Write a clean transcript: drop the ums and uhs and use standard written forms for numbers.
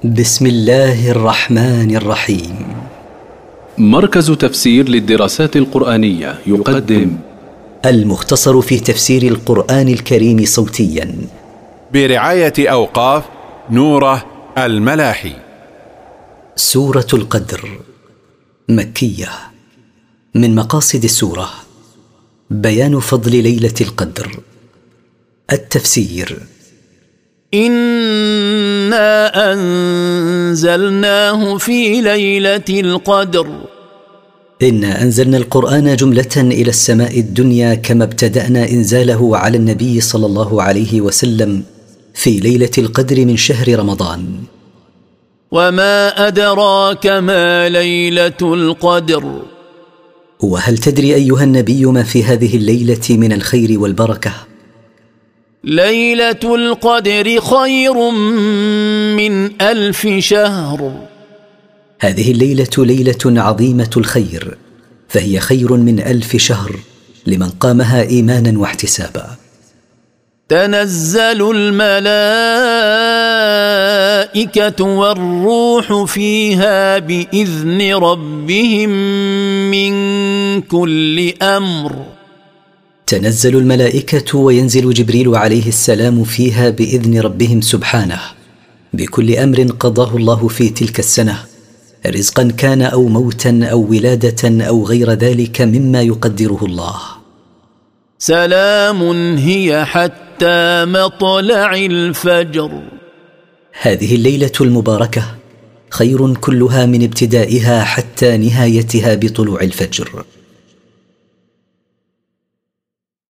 بسم الله الرحمن الرحيم. مركز تفسير للدراسات القرآنية يقدم المختصر في تفسير القرآن الكريم صوتيا برعاية أوقاف نوره الملاحي. سورة القدر مكية. من مقاصد السورة بيان فضل ليلة القدر. التفسير: إنا أنزلناه في ليلة القدر. إنا أنزلنا القرآن جملة إلى السماء الدنيا، كما ابتدأنا إنزاله على النبي صلى الله عليه وسلم في ليلة القدر من شهر رمضان. وما أدراك ما ليلة القدر. وهل تدري أيها النبي ما في هذه الليلة من الخير والبركة؟ ليلة القدر خير من 1000 شهر. هذه الليلة ليلة عظيمة الخير، فهي خير من 1000 شهر لمن قامها إيمانا واحتسابا. تنزل الملائكة والروح فيها بإذن ربهم من كل أمر. تنزل الملائكة وينزل جبريل عليه السلام فيها بإذن ربهم سبحانه بكل أمر قضاه الله في تلك السنة، رزقا كان أو موتا أو ولادة أو غير ذلك مما يقدره الله. سلام هي حتى مطلع الفجر. هذه الليلة المباركة خير كلها من ابتدائها حتى نهايتها بطلوع الفجر.